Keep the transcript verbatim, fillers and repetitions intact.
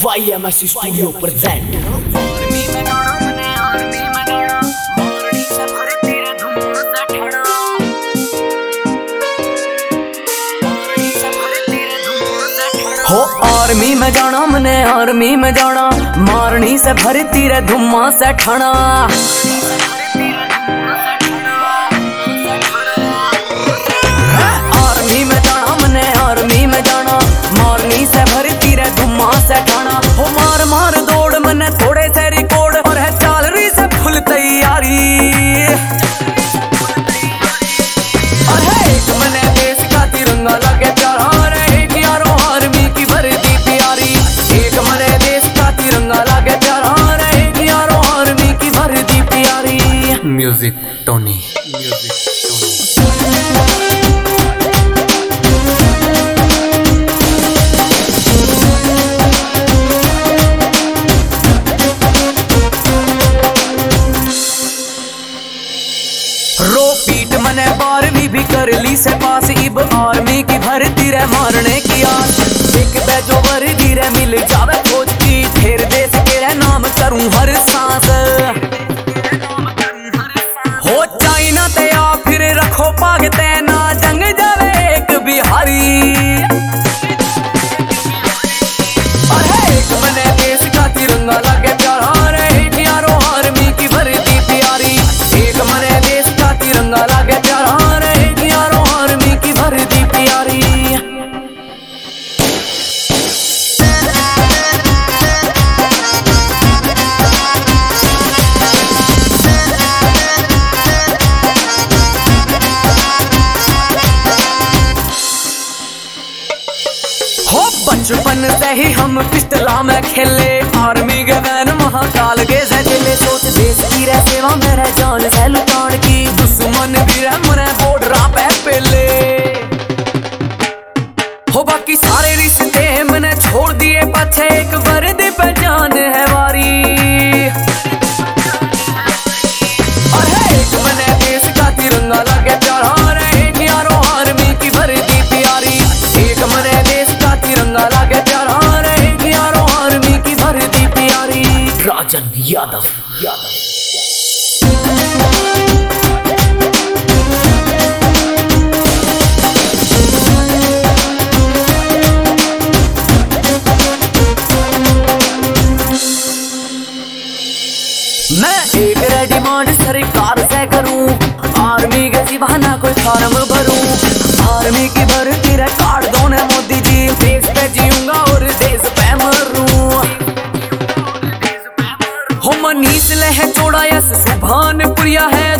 Y M S studio present. हो army में जाना मने आर्मी में जाना, मारनी से भरती रे धुम्मा से ठाना। आर्मी में जाना मने आर्मी में जाना, मारनी से भरती रे धुम्मा से ठाना। हो मार मार दौड़ मने थोड़े से रिकॉर्ड, और है चाल रही से फुल तैयारी। और है एक मने देश का तिरंगा लगे प्यारा, एक यारो आर्मी की वर्दी प्यारी। एक मने देश का तिरंगा लगे प्यारा, एक यारो आर्मी की वर्दी प्यारी। म्यूजिक टोनी, म्यूजिक रो पीट मने बारहवीं भी कर ली से पास, इब आर्मी की भर्ती रे मारने की आस। एक बैजो वर्दी रे मिल जावे फौज की, फिर देश के रे नाम करूं हर सांस। हो चाइना ते या फिर रखो पाग तेना, जंग जावे एक बिहारी। और है एक मने देश का तिरंगा लगे प्यारा, एक यारो आर्मी की वर्दी प्यारी। एक मने देश का तिरंगा लगे प्यारा, एक यारो आर्मी की वर्दी प्यारी। हो बचपन से ही हम पिस्तला में खेले, आर्मी के वैन महाकाल के से चले। सोच देश की रे सेवा मेरे जान से लुटान की, दुश्मन भी रे मरे बॉर्डरा पे पेले। हो बाकी सारे रिश्ते मैंने छोड़ दिए पाछे, एक वर्दी पे जान है वारी। और है एक मने देश का तिरंगा लगे प्यारा, एक यारो आर्मी की वर्दी प्यारी। एक मने देश का तिरंगा लगे प्यारा, एक यारो आर्मी की वर्दी प्यारी। राजन यादव यादव मैं एक रे डिमांड सरकार से करूं, आर्मी के सिवाना कोई फार्म भरूं। आर्मी की भर्ती रे कार्ड दो ने मोदी जी, देश पे जीऊंगा और देश पे मरूं। हो मनीष ले है चौड़ा यस सुभान पुरिया है,